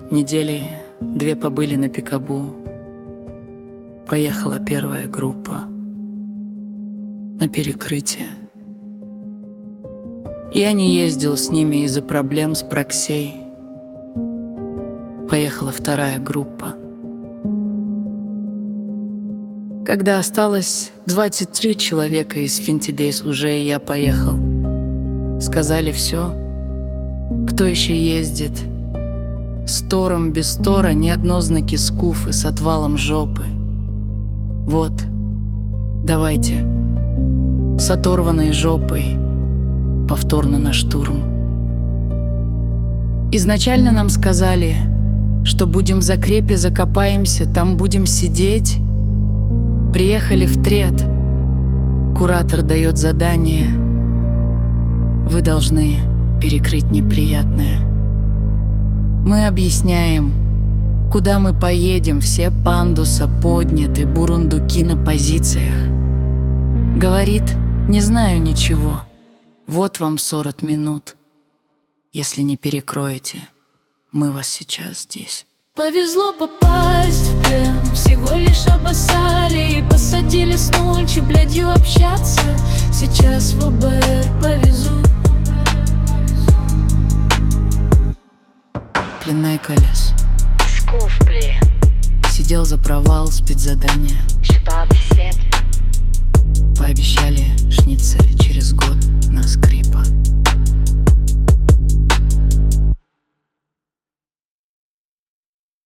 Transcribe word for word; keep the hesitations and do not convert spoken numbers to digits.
Недели две побыли на Пикабу. Поехала первая группа на перекрытие. Я не ездил с ними из-за проблем с проксей. Поехала вторая группа. Когда осталось двадцать три человека из Финтидейс, уже я поехал. Сказали все. Кто еще ездит? С тором без тора ни одно знаки скуфы с отвалом жопы. Вот, давайте, с оторванной жопой повторно на штурм. Изначально нам сказали, что будем в закрепе, закопаемся, там будем сидеть. Приехали в трет. Куратор дает задание. Вы должны перекрыть неприятное. Мы объясняем, куда мы поедем, все пандуса подняты, бурундуки на позициях. Говорит, не знаю ничего, вот вам сорок минут. Если не перекроете, мы вас сейчас здесь. Повезло попасть в плен, всего лишь обоссали и посадили с ночи, блядью общаться. Сейчас в ОБР повезут. Пленной колес. Скуф, бли. Сидел за провал спецзадания. Шипал бесед. Пообещали шницель через год на скрипа.